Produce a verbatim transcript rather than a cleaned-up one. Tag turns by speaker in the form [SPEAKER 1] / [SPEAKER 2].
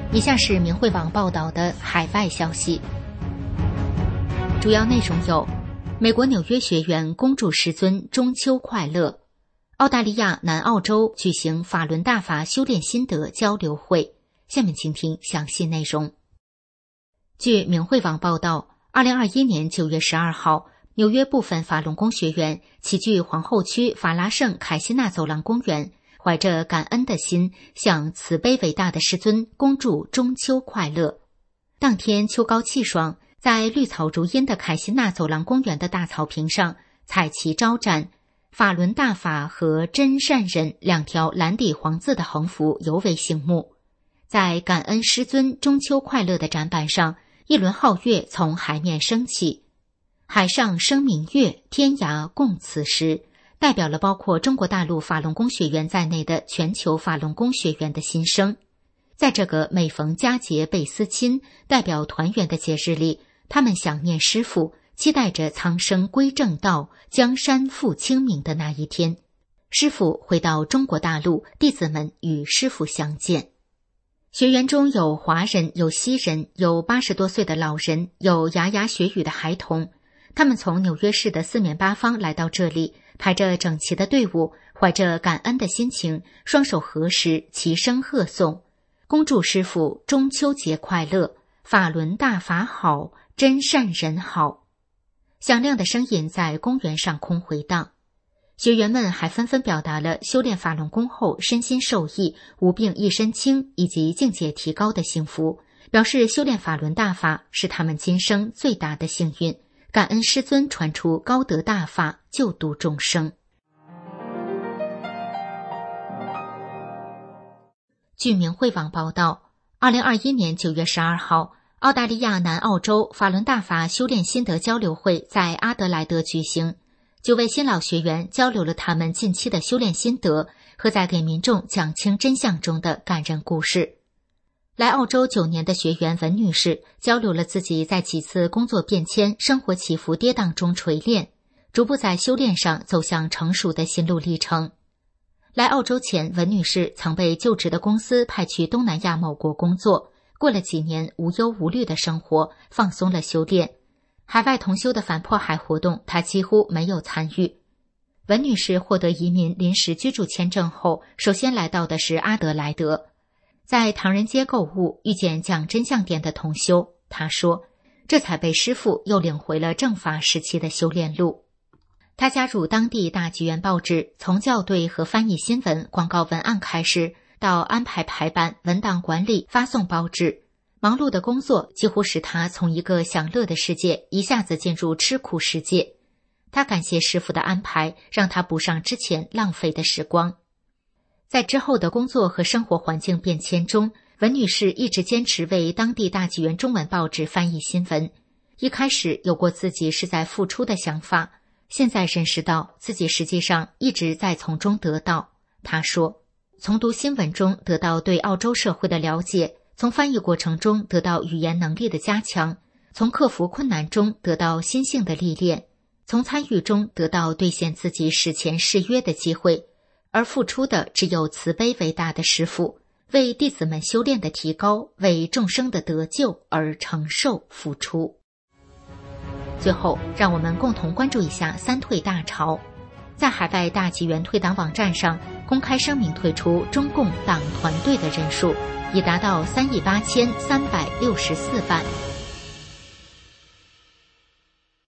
[SPEAKER 1] 以下是明慧网报道的海外消息，主要内容有：美国纽约学院恭祝师尊中秋快乐；澳大利亚南澳洲举行法轮大法修炼心得交流会。下面请听详细内容。据明慧网报道，二零二一年九月十二号，纽约部分法轮功学员齐聚皇后区法拉盛凯西纳走廊公园，怀着感恩的心，向慈悲伟大的师尊恭祝中秋快乐。当天秋高气爽，在绿草如茵的凯西纳走廊公园的大草坪上，彩旗招展，法轮大法和真善忍两条蓝底黄字的横幅尤为醒目。在感恩师尊中秋快乐的展板上，一轮皓月从海面升起，海上生明月，天涯共此时，代表了包括中国大陆法轮功学员在内的全球法轮功学员的心声。在这个每逢佳节倍思亲，代表团圆的节日里，他们想念师父，期待着苍生归正道，江山复清明的那一天。师父回到中国大陆，弟子们与师父相见。学员中有华人，有西人，有八十多岁的老人，有牙牙学语的孩童。他们从纽约市的四面八方来到这里，排着整齐的队伍，怀着感恩的心情，双手合十，齐声贺颂，恭祝师父中秋节快乐，法轮大法好，真善人好。响亮的声音在公园上空回荡。学员们还纷纷表达了修炼法轮功后身心受益、无病一身轻以及境界提高的幸福，表示修炼法轮大法是他们今生最大的幸运，感恩师尊传出高德大法，救度众生。据明慧网报道，二零二一年九月十二号，澳大利亚南澳洲法轮大法修炼心得交流会在阿德莱德举行。九位新老学员交流了他们近期的修炼心得和在给民众讲清真相中的感人故事。来澳洲九年的学员文女士交流了自己在几次工作变迁、生活起伏跌宕中锤炼，逐步在修炼上走向成熟的心路历程。来澳洲前，文女士曾被就职的公司派去东南亚某国工作，过了几年无忧无虑的生活，放松了修炼。海外同修的反迫害活动，她几乎没有参与。文女士获得移民临时居住签证后，首先来到的是阿德莱德。在唐人街购物，遇见讲真相店的同修，她说，这才被师父又领回了正法时期的修炼路。她加入当地大纪元报纸，从校对和翻译新闻、广告文案开始，到安排排版、文档管理、发送报纸。忙碌的工作几乎使他从一个享乐的世界一下子进入吃苦世界。他感谢师父的安排，让他补上之前浪费的时光。在之后的工作和生活环境变迁中，文女士一直坚持为当地大纪元中文报纸翻译新闻。一开始有过自己是在付出的想法，现在认识到自己实际上一直在从中得到。她说，从读新闻中得到对澳洲社会的了解，从翻译过程中得到语言能力的加强，从克服困难中得到心性的历练，从参与中得到兑现自己史前誓约的机会，而付出的只有慈悲伟大的师父，为弟子们修炼的提高，为众生的得救而承受付出。最后，让我们共同关注一下三退大潮。在海外大纪元退党网站上公开声明退出中共党团队的人数已达到三亿八千三百六十四万。